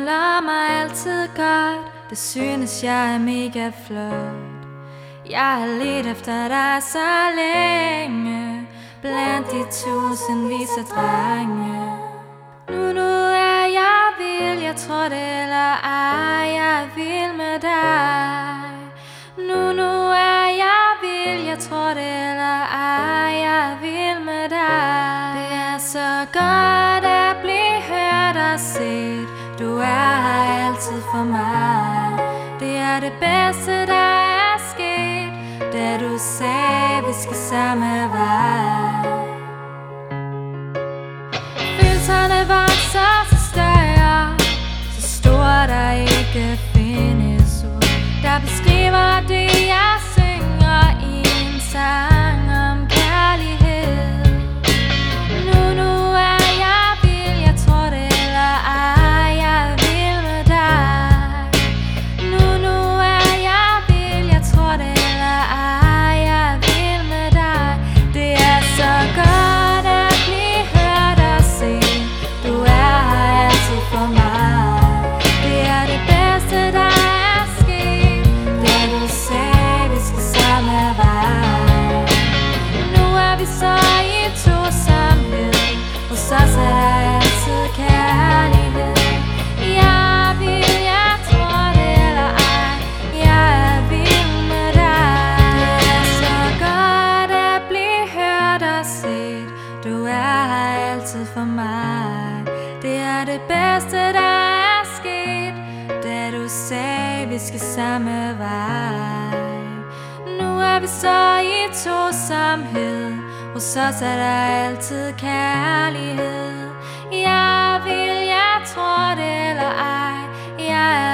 holder mig altid godt. Det synes jeg er mega flot. Jeg har ledt efter dig så længe, blandt de tusindvis af drenge. Nu er jeg vild, jeg tror det eller ej, jeg er vild med dig. Nu er jeg vild, jeg tror det eller ej, jeg er vild med dig. Det er så godt at blive hørt og set, du er her altid for mig. Det er det bedste der er sket, da du sagde vi skal samme vej. Følelserne vokser så større, så store der ikke findes ord, der beskriver det jeg synger i en sang om kærlighed. Nu er jeg vild, jeg tror det eller ej, jeg er vild med dig. Nu er jeg vild, jeg tror det eller ej, jeg er vild med dig. Det er så godt at blive hørt og set, du er her altid for mig. Det er det bedste der er sket, da du sagde vi skal samme vej. Nu er vi så i tosomhed, hos os er der altid kærlighed. Jeg vil, jeg tror det eller ej, jeg er vild med dig. Det er så godt at blive hørt og set, du er her altid for mig. Det er det bedste der er sket, da du sagde vi skal samme vej. Nu er vi så i tosomhed, hos os er der altid kærlighed. Jeg vil, jeg tror det eller ej, jeg er